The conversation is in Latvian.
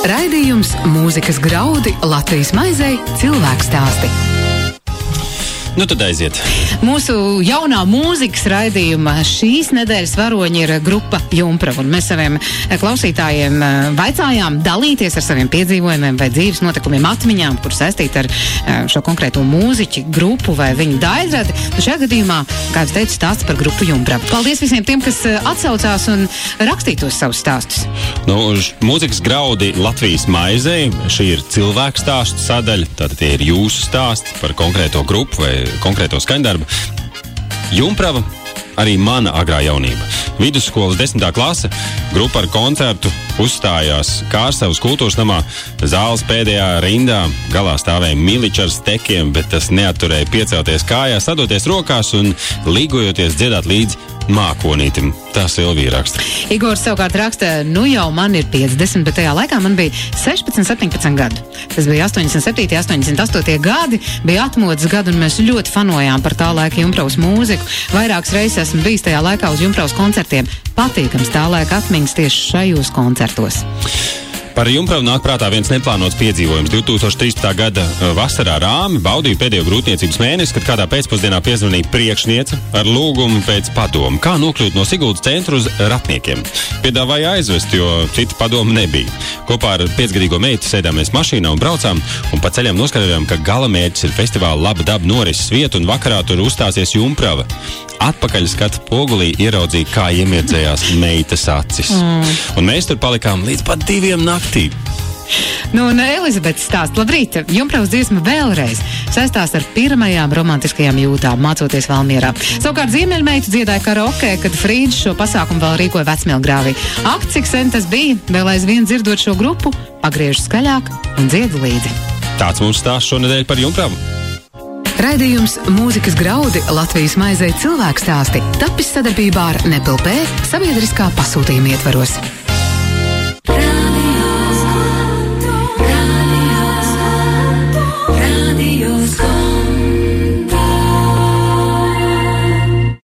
Raidījums Mūzikas graudi Latvijas maizei cilvēku stāsti. Nu tad aiziet. Mūsu jaunā mūzikas raidījuma šīs nedēļas varoņi ir grupa Jumprava. Un mēs saviem klausītājiem vaicājām dalīties ar saviem piedzīvojumiem vai dzīves notikumiem atmiņām, kur saistīti ar šo konkrēto mūziķu grupu vai viņu daļradi. Nu šajā gadījumā, kā es teicu, stāsts par grupu Jumprava. Paldies visiem tiem, kas atsaucās un rakstītos savus stāstus. Nu, mūzikas graudi Latvijas maizei, šī ir cilvēku stāstu sadaļa, tātad tie ir jūsu stāsti par konkrēto grupu vai konkrēto skaņdarbu. Jumprava arī mana agrā jaunība. Vidusskolas 10. klase, grupa ar koncertu uzstājās Kārsavas kultūras namā. Zāles pēdējā rindā galā stāvēja miliči ar stekiem, bet tas neatturēja piecelties kājās, sadoties rokās un līgojoties dziedāt līdzi mākonītim. Tā Silvija raksta. Igors savukārt raksta, nu jau man ir 50, bet tajā laikā man bija 16, 17 gadu. Tas bija 87, 88 gadi, bija atmodas gadu, un mēs ļoti fanojām par tā laika Jumpravas mūziku. Vairākas reizes esmu bijis tajā laikā uz Jumpravas koncertiem. Patīkams tā laika atmiņas tieši šajos koncertos. Par Jumpravu nāk prātā viens neplānots piedzīvojums. 2013. gada vasarā Rāmi baudīja pēdējo grūtniecības mēnesi, kad kādā pēcpusdienā piezvanīja priekšniece ar lūgumu pēc padomu, kā nokļūt no Siguldas centra uz Ratniekiem. Piedāvāja aizvest, jo cita padoma nebija. Kopā ar 5-gadīgo meitu sēdāmies mašīnā un braucām, un pa ceļam noskatījām, ka galamērķis ir festivāla Laba daba norises vieta, un vakarā tur uzstāsies Jumprava. Atpakaļ skatu pogulī ieraudzīja, kā iemirdzējās meitas acis. Un mēs tur palikām līdz pat 2 naktī. Nu, un Elizabete stāst, labrīt, Jumpravas dziesma vēlreiz saistās ar pirmajām romantiskajām jūtām, mācoties Valmierā. Savukārt Ziemeļmeitu dziedāja karaoke, kad Frīdis šo pasākumu vēl rīkoja Vecmilgrāvī. Ak, cik sen tas bija, vēl aizvien dzirdot šo grupu, pagriež skaļāk un dziedu līdzi. Tāds mums stāsts šonedēļ par Jumpravu. Raidījums Mūzikas graudi Latvijas maizei cilvēku stāsti tapis sadarbībā ar Nepilpē sabiedriskā pasūtījuma ietvaros.